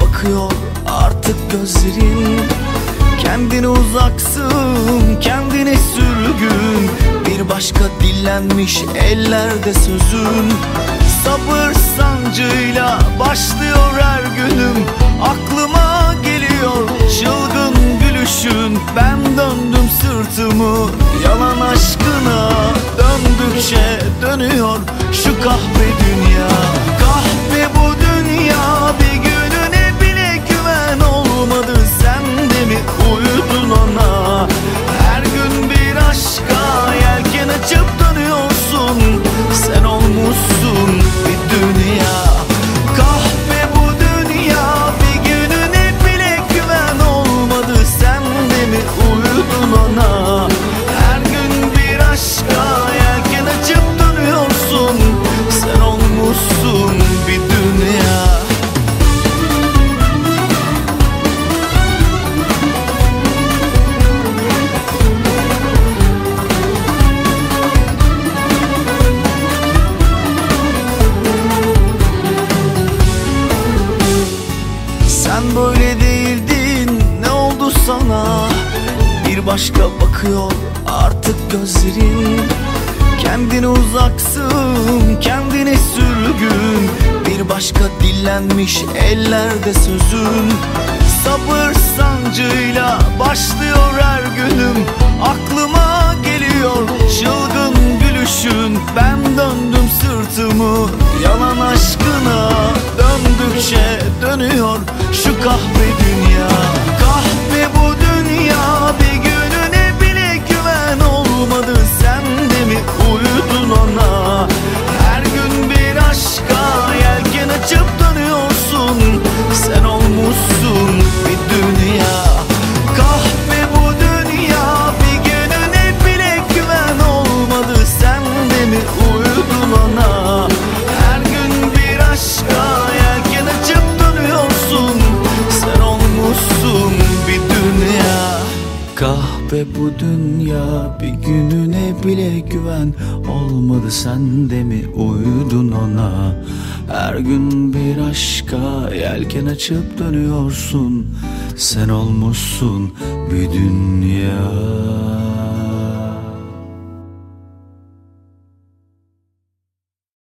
bakıyor artık gözlerin. Kendine uzaksın, kendine sürgün, bir başka dillenmiş ellerde sözün. Sabır sancıyla başlıyor her günüm, aklıma geliyor çılgın gülüşün. Ben döndüm sırtımı yalan aşkına, döndükçe dönüyor şu kahpe dünya. Kahpe bu dünya, bir gününe bile güven olmadı. Sen de mi uyudun ona? Her gün bir aşka yelken açıp dönüyorsun. Sen olmuşsun bir dünya. Kahpe bu dünya, bir gününe bile güven olmadı. Sen de mi uyudun ona? Her gün bir aşka yelken açıp dönüyorsun. Sen olmuşsun bir dünya. Sen böyle değildin, ne oldu sana? Bir başka bakıyor artık gözlerin. Kendine uzaksın, kendine sürgün, bir başka dillenmiş ellerde sözün. Sabır sancıyla başlıyor her günüm, aklıma geliyor çılgın gülüşün. Ben döndüm sırtımı yalan aşkına, döndükçe dönüyor şu kahpe dünya. Kahpe bu dünya, bir gününe bile güven olmadı. Sen de mi uyudun ona? Her gün bir aşka yelken açıp dönüyorsun. Sen olmuşsun bir dünya. Kahpe bu dünya, bir gününe bile güven olmadı. Sen de mi uyudun ona? Her gün bir aşka yelken açıp dönüyorsun. Sen olmuşsun bir dünya. Kahpe bu dünya, bir gününe bile güven olmadı. Sen de mi uyudun ona? Her gün bir aşka yelken açıp dönüyorsun. Sen olmuşsun bir dünya.